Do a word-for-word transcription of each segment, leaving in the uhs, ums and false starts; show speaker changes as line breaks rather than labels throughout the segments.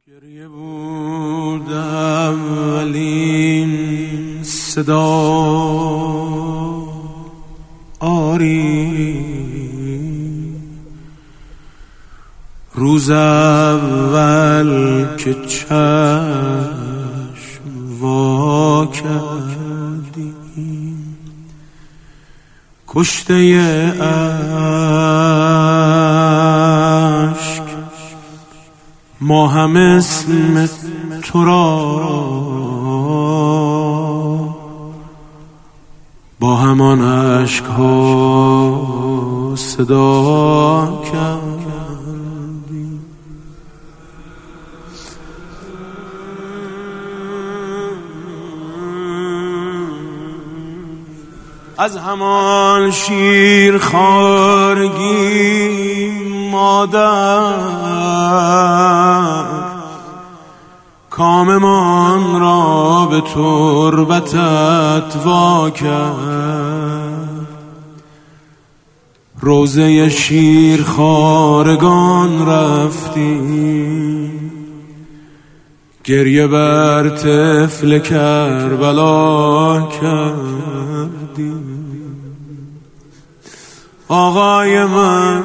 گریه بود اولین صدا، آری روز اول که چشم وا کردیم، کشته اشک ما هم اسم تو را با همان اشک ها صدا کردیم. از همان شیر خوارگی مادر کاممان را به تربتت وا کرد. روزه شیر خوارگان رفتیم، گریه بر طفل کربلا کردیم. آقای من،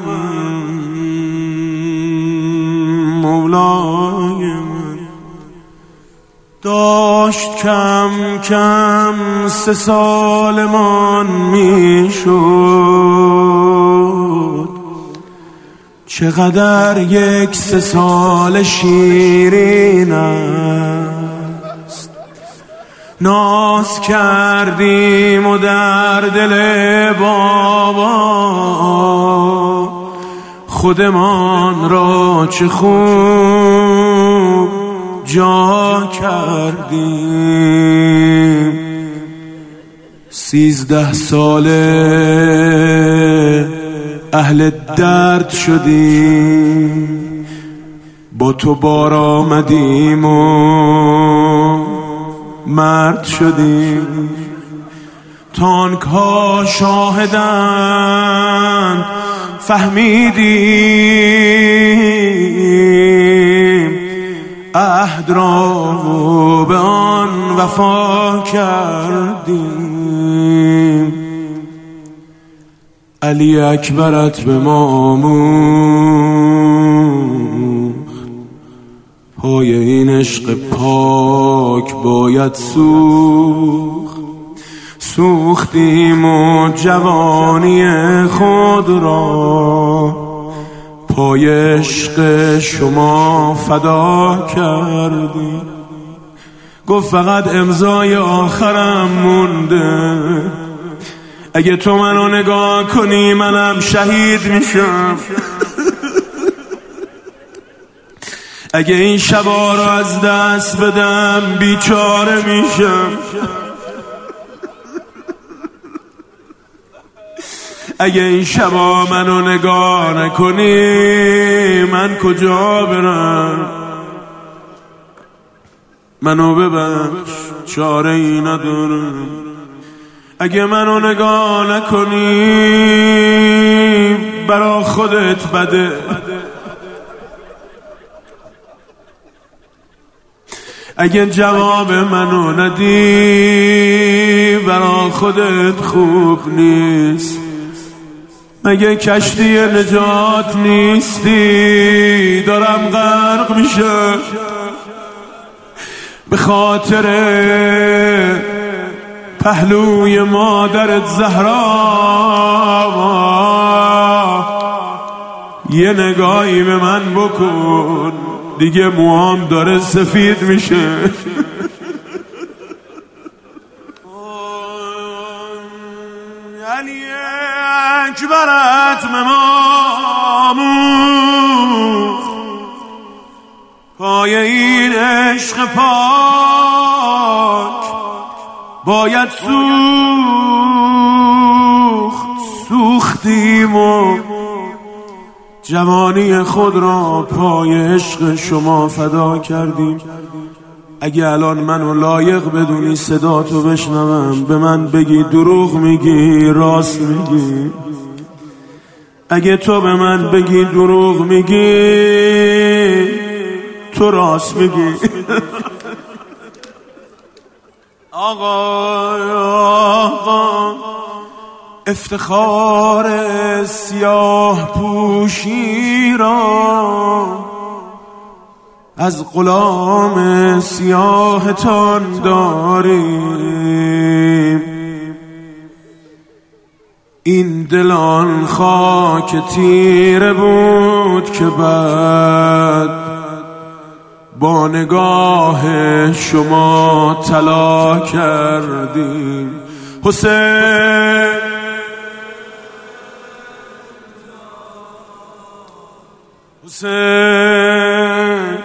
مولای من، داشت کم کم سه سالمان می شد. چقدر یک سه سال شیرین است. ناز کردیم و در دل بابا خودمان را چه خوب جا کردیم. سیزده ساله اهل درد شدیم، با تو بار آمدیم و مرد شدیم. تانک ها شاهدند، فهمیدیم عهد را و به آن وفا کردیم. علی اکبرت به ما آموخت، پای این عشق پاک باید سوخت. سوختیم و جوانی خود را پای عشق شما فدا کردیم. گفت فقط امضای آخرم مونده، اگه تو منو نگاه کنی منم شهید میشم. اگه این شبا رو از دست بدم بیچاره میشم. اگه این شبا منو نگاه نکنی من کجا برم؟ منو ببخش، چاره ای ندارم. اگه منو نگاه نکنی برا خودت بده. اگه جواب منو ندی برا خودت خوب نیست. مگه کشتی نجات نیستی؟ دارم غرق میشه به خاطر پهلوی مادرت زهرا. یه نگاهی به من بکن، دیگه موام داره سفید میشه. علی اکبرت مماموخ، پای این عشق پاک باید سوخت. سوختیم و جوانی خود را پای عشق شما فدا کردیم. اگه الان منو لایق بدونی صدا تو بشنوم، به من بگی دروغ میگی راست میگی. اگه تو به من بگی دروغ میگی تو راست میگی. آقا آقا افتخار سیاه پوشی را از غلام سیاهتان داریم. این دلان خاک تیره بود که بعد با نگاه شما طلا کردیم. حسین حسین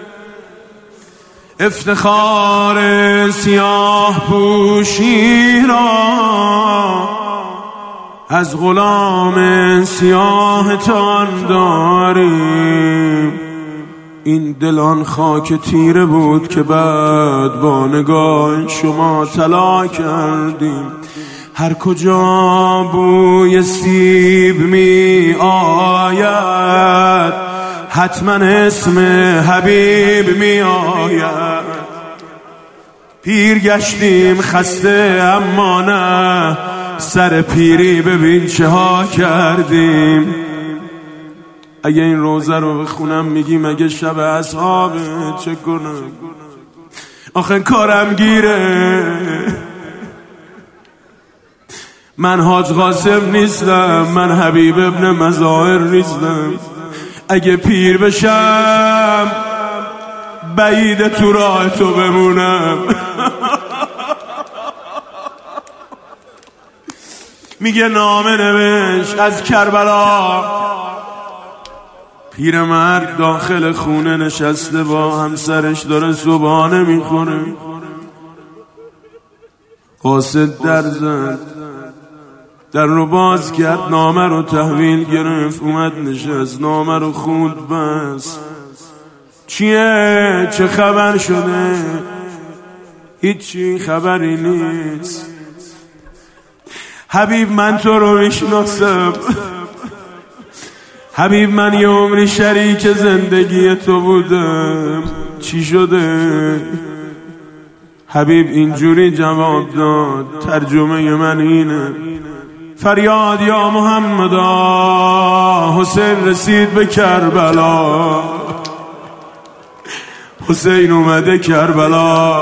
افتخار سیاه پوشی را از غلام سیاهتان داریم. این دلان خاک تیره بود که بعد با نگاه شما طلا کردیم. هر کجا بوی سیب می آید حتما اسم حبیب می آید. پیر گشتیم خسته اما نه، سر پیری ببین چه ها کردیم. اگه این روزه رو بخونم میگیم اگه شب اصحابه چه کنم، آخه کارم گیره. من حاج قاسم نیستم، من حبیب ابن مظاهر نیستم. اگه پیر بشم بعید تو راه تو بمونم. میگه نامه نوشت از کربلا، پیرمرد داخل خونه نشسته با همسرش داره صبحانه میخوره. قاصد در زد، در رو باز کرد، نامه رو تحویل گرفت، اومد نشست، نامه رو خوند. بس چیه؟ چه خبر شده؟ هیچی خبری نیست. حبیب من تو رو میشناسم، حبیب من یه عمری شریک زندگی تو بودم. چی شده؟ حبیب اینجوری جواب داد، ترجمه من اینه: فریاد یا محمد، حسین رسید به کربلا، حسین اومده کربلا.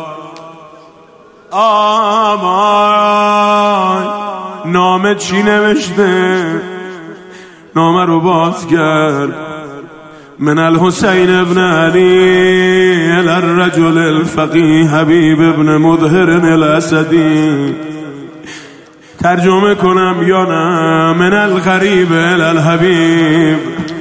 آمای نامه چی نوشته؟ نامه رو باز کرد: من الحسین ابن علی الرجل الفقیه حبیب ابن مظهر الاسدی. ترجمه کنم یا نه؟ من الغریب الحبیب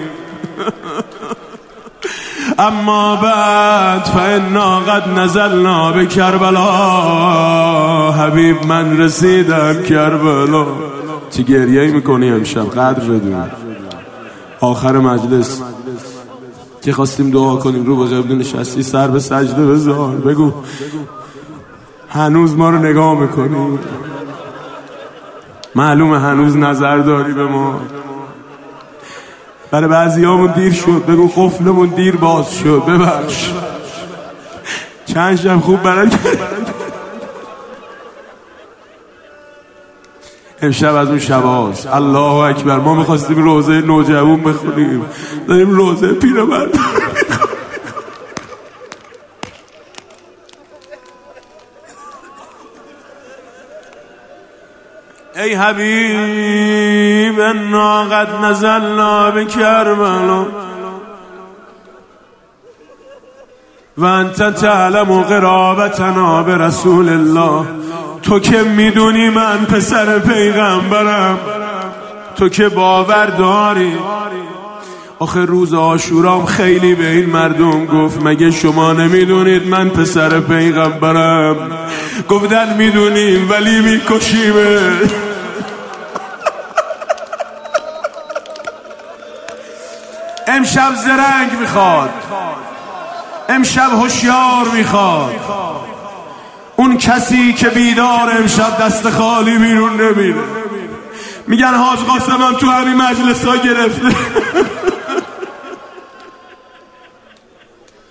اما بعد فانا قد نزلنا به کربلا. حبیب من رسیدم کربلا. چی گریه میکنی امشب؟ قدر بدون. آخر مجلس که خواستیم دعا کنیم رو به قبله نشستی، سر به سجده بذار، بگو هنوز ما رو نگاه میکنی، معلومه هنوز نظر داری به ما. برای بعضی همون دیر شد، بگو قفلمون دیر باز شد، ببخش. چند شب خوب برای امشب از اون شب هاست. الله اکبر. ما میخواستیم روزه نوجوان بخونیم، داریم روزه پیرمرد. ای حبیب انا قد نزلنا بکربلا و انت تعلم قرابتنا برسول الله. تو که میدونی من پسر پیغمبرم، تو که باور داری. آخه روز عاشورام خیلی به این مردم گفت مگه شما نمیدونید من پسر پیغمبرم؟ گفتن میدونیم ولی میکشیمه. امشب زرنگ میخواد، امشب هوشیار میخواد. اون کسی که بیدار امشب دست خالی بیرون نمیره. میگن حاج قاسم هم تو همین مجلس ها گرفته.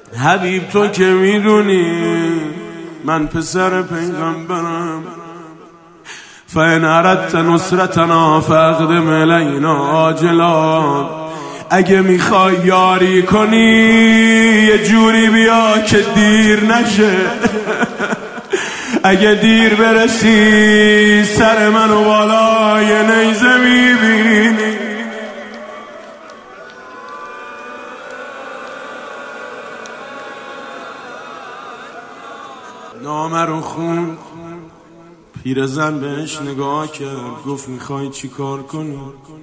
حبیب تو که میدونی من پسر پیغمبرم، فإن اردت نصرتنا فاقدم الینا عاجلا. اگه میخوای یاری کنی یه جوری بیا که دیر نشه، اگه دیر برسی سر منو بالای نیزه میبینی. نامه رو خون، پیرزن بهش نگاه کرد، گفت میخوای چی کار کنی؟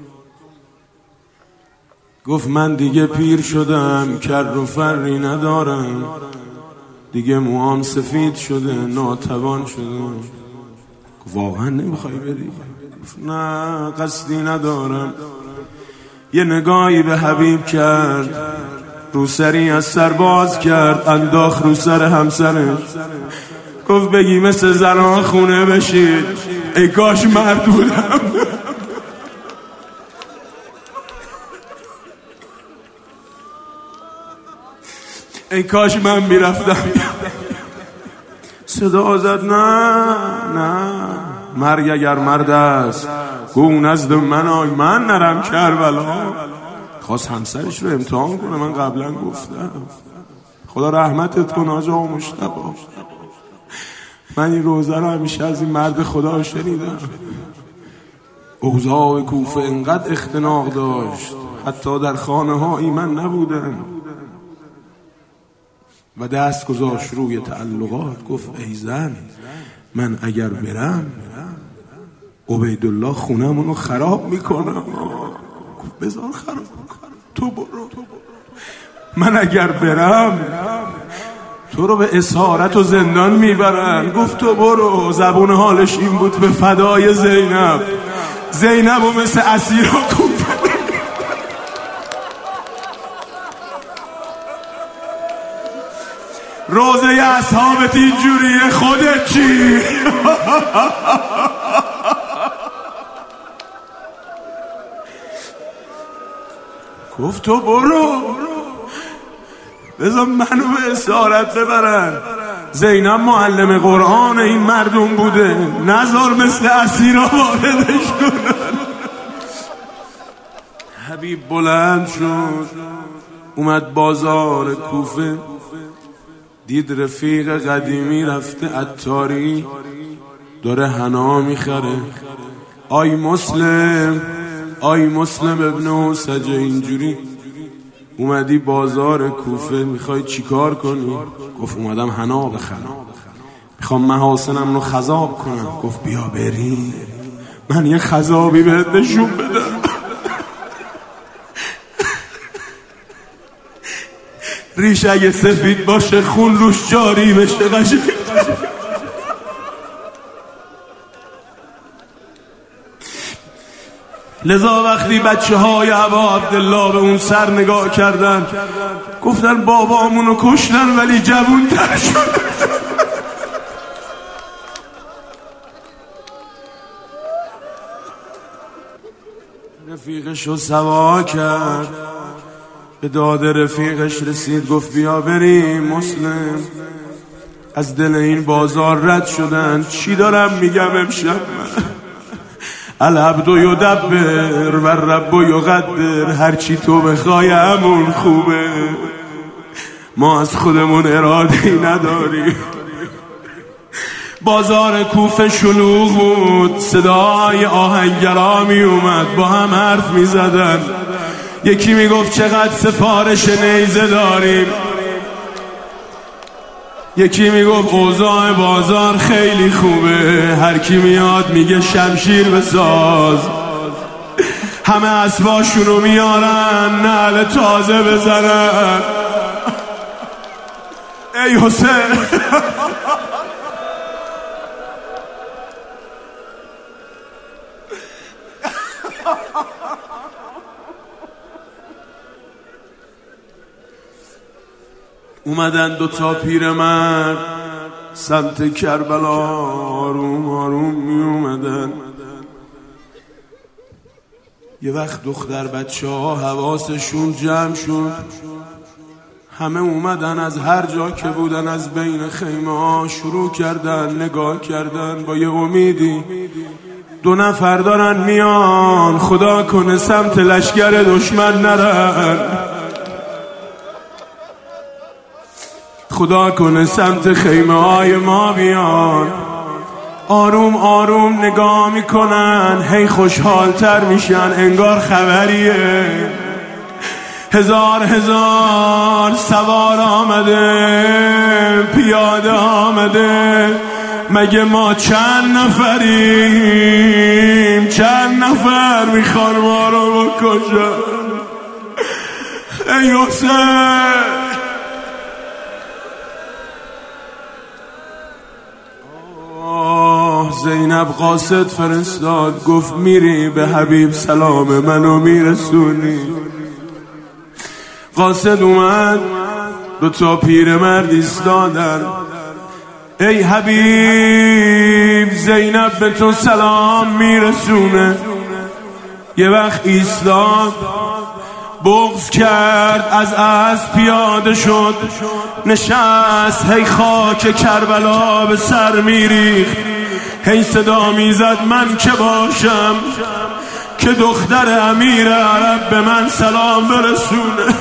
گفت من دیگه پیر شدم، کر و فری ندارم، دیگه موام سفید شده، ناتوان شدم. گفت واقعا نمیخوای بری؟ گفت نه قصدی ندارم. یه نگاهی به حبیب کرد، روسری از سر باز کرد، انداخت رو سر همسرش، گفت بگی مثل زنان خونه بشید، ای کاش مرد بودم. ای کاش من میرفتم. صدا زد نه نه، مرگ اگر مرد است گو نزد من آی، من نرم کربلا. خواست همسرش رو امتحان کنه، من قبلا گفتم خدا رحمتت کن آجا مشتبه، من این روزه رو همیشه از این مرد خدا شنیدم. اوضاع کوفه انقدر اختناق داشت حتی در خانه هایی من نبودم. و دست گذاشت روی تعلقات، گفت ای زن من اگر برم عبیدالله خونمونو خراب میکنم. گفت بذار خراب کنم، تو برو. من اگر برم تو رو به اسارت و زندان میبرن. گفت تو برو. زبون حالش این بود به فدای زینب، زینب و مثل اسیرا کوفه. روزه اصحابت اینجوریه، خودت چی؟ گفت تو برو، بذار منو به اسارت ببرن. زینب معلم قرآن این مردم بوده، نذار مثل اسیرا واردش کنن. حبیب بلند شد اومد بازار کوفه، دید رفیق قدیمی رفته عطاری داره حنا میخره. آی مسلم، آی مسلم ابن سجه، اینجوری اومدی بازار کوفه میخوای چیکار کنی؟ گفت اومدم حنا بخرم، میخوام محاسنم رو خضاب کنم. گفت بیا بریم من یه خضابی بهت نشون بدم. ریش اگه سفید باشه خون روش جاری بشه قشنگ. لذا وقتی بچه های ابا عبدالله به اون سر نگاه کردن گفتن بابامونو کشتن ولی جوون تر شد. رفیقشو سوا کرد، به داد رفیقش رسید، گفت بیا بریم مسلم، از دل این بازار رد شدن. چی دارم میگم امشب من؟ العبد یدبر و الرب یقدر، هرچی تو بخوای همون خوبه، ما از خودمون اراده‌ای نداریم. بازار کوفه شلوغ بود، صدای آهنگرا می اومد، با هم حرف می زدن. یکی می گفت چقدر سفارش نیزه داریم، یکی می گفت اوضاع بازار خیلی خوبه، هر کی میاد میگه شمشیر بساز. همه اسباشونو میارن نعل تازه بزنن. ای حسین اومدن دو تا پیرمرد سمت کربلا آروم آروم می اومدن. یه وقت دختر بچه ها حواسشون جمع شد، همه اومدن از هر جا که بودن، از بین خیمه ها شروع کردن نگاه کردن با یه امیدی. دو نفر دارن میان، خدا کنه سمت لشگر دشمن نرن، خدا کنه سمت خیمه های ما بیان. آروم آروم نگاه میکنن، هی خوشحال تر میشن، انگار خبریه. هزار هزار سوار آمده، پیاده آمده، مگه ما چند نفریم؟ چند نفر میخوان ما رو بکشن؟ ای حسین، زینب قاصد فرستاد، گفت میری به حبیب سلام منو میرسونی. قاصد اومد، دو تا پیرمرد ایستادن. ای حبیب، زینب به تو سلام میرسونه. یه وقت ایستاد، بغض کرد، از اسب پیاده شد، نشست، هی خاک کربلا به سر میریخت، هی صدا میزد من که باشم که دختر امیر عرب به من سلام برسونه.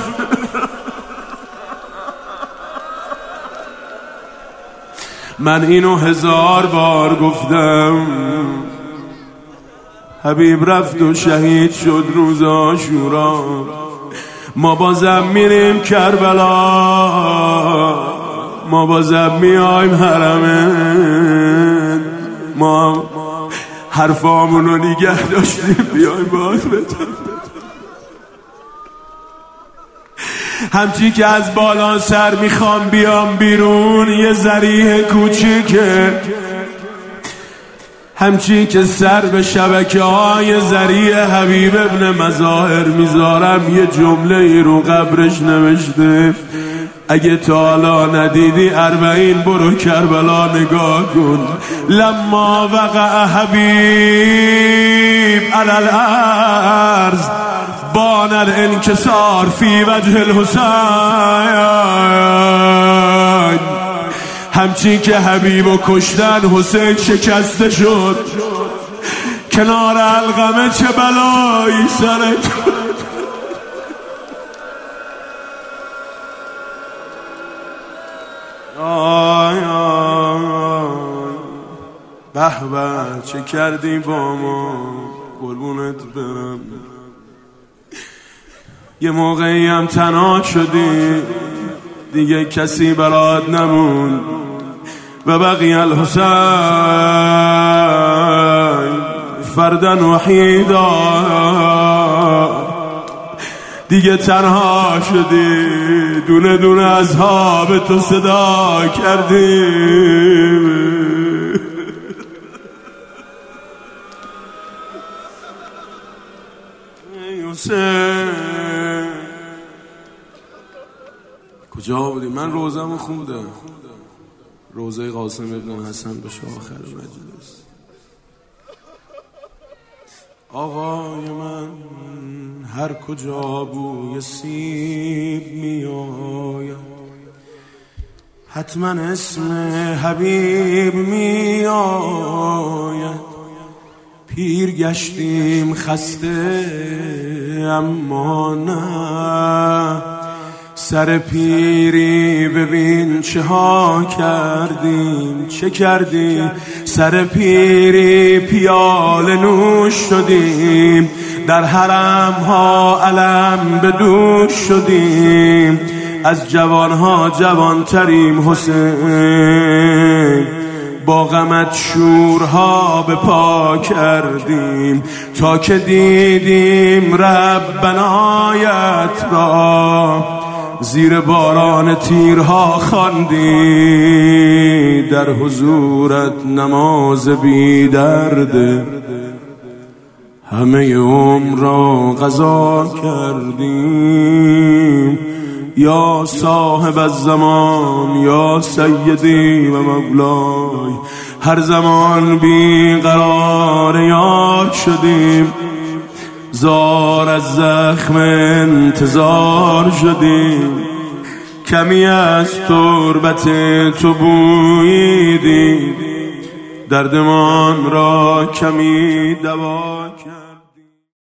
من اینو هزار بار گفتم، حبیب رفت و شهید شد روز عاشورا، ما بازم میریم کربلا، ما بازم میایم حرمین، ما حرفامونو نگه داشتیم بیایم باز بتن. همچی که از بالا سر میخوام بیام بیرون، یه ذریح کوچیکه، همچی که سر به شبکه های ذریع حبیب ابن مظاهر میذارم، یه جمله ای رو قبرش نوشته، اگه تا حالا ندیدی اربعین برو کربلا نگاه کن. لما وقع حبیب علی الارض بان الانکسار فی وجه الحسین. همچی که حبیبو کشتن، حسین شکسته شد. کنار القمه چه بلایی سرت. آی آی به به چه کردی با ما، قربونت برم. یه موقعی هم تنها شدی، دیگه کسی برات نمون. و بقی الحسین فردن وحیدا، دیگه تنها شدی، دونه دونه از ها به تو صدا کردیم. ای حسین کجا بودی؟ من روزمو خوندم، روزه قاسم ابن حسن به آخر مجلس. آقای من هر کجا بوی سیب می آید، حتما اسم حبیب می آید. پیر گشتیم خسته اما نه، سر پیری ببین چه ها کردیم، چه کردیم. سر پیری پیاله نوش شدیم، در حرم ها علم به دوش شدیم. از جوان ها جوان تریم حسین، با غمت شورها به پا کردیم. تا که دیدیم رب بنایت را، زیر باران تیرها خواندی. در حضورت نماز بی درده، همه عمر را قضا کردیم. یا صاحب الزمان یا سیدی و مولای، هر زمان بی قرار یاد شدیم. زار از زخم انتظار شدیم، کمی از تربت تو بوییدیم، دردمان را کمی دوا کرد.